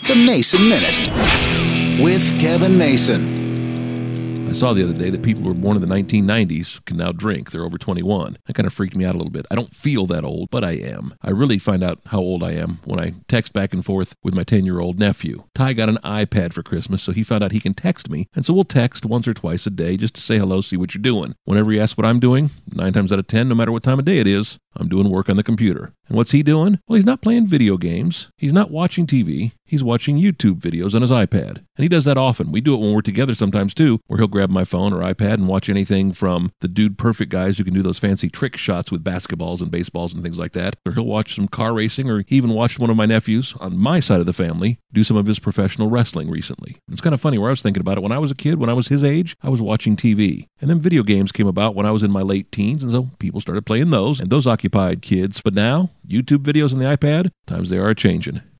The Mason Minute with Kevin Mason. I saw the other day that people who were born in the 1990s can now drink. They're over 21. That kind of freaked me out a little bit. I don't feel that old, but I am. I really find out how old I am when I text back and forth with my 10-year-old nephew. Ty got an iPad for Christmas, so he found out he can text me. And so we'll text once or twice a day just to say hello, see what you're doing. Whenever he asks what I'm doing, 9 times out of 10, no matter what time of day it is, I'm doing work on the computer. And what's he doing? Well, he's not playing video games. He's not watching TV. He's watching YouTube videos on his iPad. And he does that often. We do it when we're together sometimes too, where he'll grab my phone or iPad and watch anything from the Dude Perfect guys who can do those fancy trick shots with basketballs and baseballs and things like that. Or he'll watch some car racing, or he even watched one of my nephews on my side of the family do some of his professional wrestling recently. It's kind of funny where I was thinking about it. When I was a kid, when I was his age, I was watching TV. And then video games came about when I was in my late teens, and so people started playing those, and those occupied kids. But now, YouTube videos on the iPad, times they are changing.